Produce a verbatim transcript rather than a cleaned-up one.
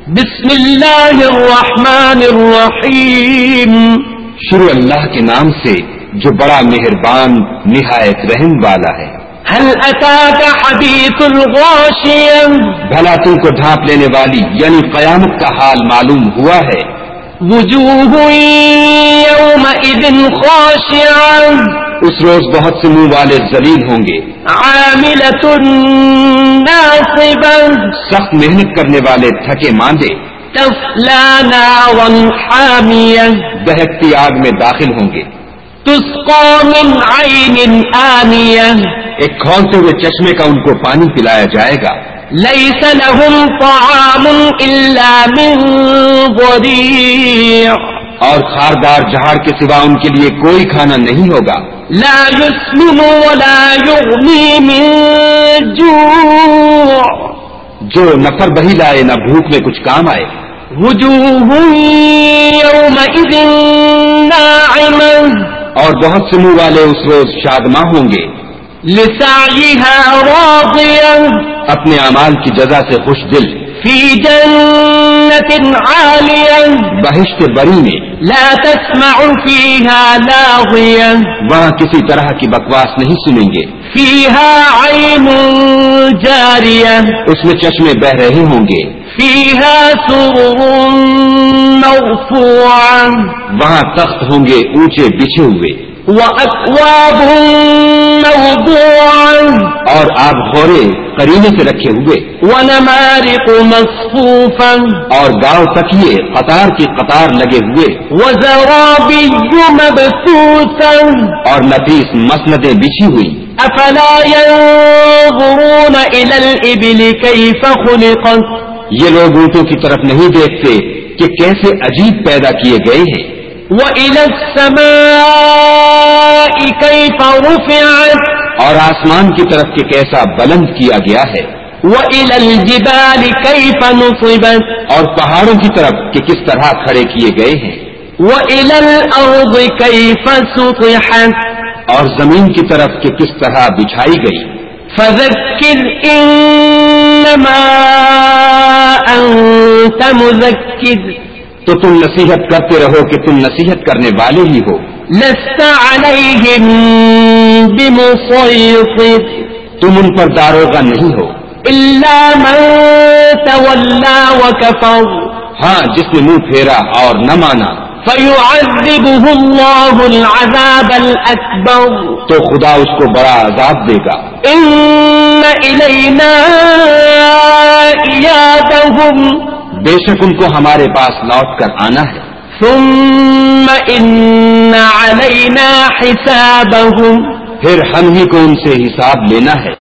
بسم اللہ الرحمن الرحیم، شروع اللہ کے نام سے جو بڑا مہربان نہایت رحم والا ہے۔ هل اتاك حدیث الغاشیہ، بھلا تم کو ڈھانپ لینے والی یعنی قیامت کا حال معلوم ہوا ہے؟ وجوہ یومئذ خاشعہ، اس روز بہت سے منہ والے ذلیل ہوں گے، عاملۃ ناصبہ، سخت محنت کرنے والے تھکے ماندے، تصلی نارا حامیہ، دہکتی آگ میں داخل ہوں گے، تسقى من عین آنیہ، ایک کھولتے ہوئے چشمے کا ان کو پانی پلایا جائے گا۔ لیس لهم طعام الا من ضریع، اور خاردار جھاڑ کے سوا ان کے لیے کوئی کھانا نہیں ہوگا۔ لا يسمن ولا يغنی من جوع، جو نہ فر بہی لائے نہ بھوک میں کچھ کام آئے۔ وجوہ یومئذ ناعمہ، اور بہت سے منہ والے اس روز شادماں ہوں گے، لسعیها راضیہ، اپنے اعمال کی جزا سے خوش دل، فی جنت عالیہ، بہشت بری میں، لا تسمع فیها لاغیہ، وہاں کسی طرح کی بکواس نہیں سنیں گے، فیها عین جاریہ، اس میں چشمے بہ رہے ہوں گے، فیها سرر مرفوعہ، وہاں تخت ہوں گے اونچے بچھے ہوئے، وَأَكْوَابٌ مَوْضُوعَةٌ، اور آب خورے قرینے سے رکھے ہوئے، وَنَمَارِقُ مَصْفُوفَةٌ، اور گاؤ تکیے قطار کی قطار لگے ہوئے، وَزَرَابِيُّ مَبْثُوثَةٌ، اور نفیس مسندیں بچھی ہوئی۔ أَفَلَا يَنظُرُونَ إِلَى الْإِبِلِ كَيْفَ خُلِقَتْ، یہ لوگ اونٹوں کی طرف نہیں دیکھتے کہ کیسے عجیب پیدا کیے گئے ہیں۔ وَإِلَى السَّمَاءِ كَيْفَ رُفِعَتْ، اور آسمان کی طرف کہ کیسا بلند کیا گیا ہے، وَإِلَى الْجِبَالِ كَيْفَ نُصِبَتْ، اور پہاڑوں کی طرف کہ کس طرح کھڑے کیے گئے ہیں، وَإِلَى الْأَرْضِ كَيْفَ سُطِحَتْ، اور زمین کی طرف کہ کس طرح بچھائی گئی۔ فَذَكِّرْ إِنَّمَا أَنْتَ مُذَكِّرٌ، تو تم نصیحت کرتے رہو کہ تم نصیحت کرنے والے ہی ہو، لَسْتَ عَلَيْهِمْ بِمُصَيْطِرٍ، تم ان پر داروغہ نہیں ہو، إِلَّا مَنْ تَوَلَّى وَكَفَرَ، ہاں جس نے منہ پھیرا اور نہ مانا، فَيُعَذِّبُهُ اللَّهُ الْعَذَابَ الْأَكْبَرَ، تو خدا اس کو بڑا عذاب دے گا۔ إِنَّ إِلَيْنَا إِيَابَهُمْ، بے شک ان کو ہمارے پاس لوٹ کر آنا ہے، ثم إن علينا حسابهم، پھر ہم ہی کو ان سے حساب لینا ہے۔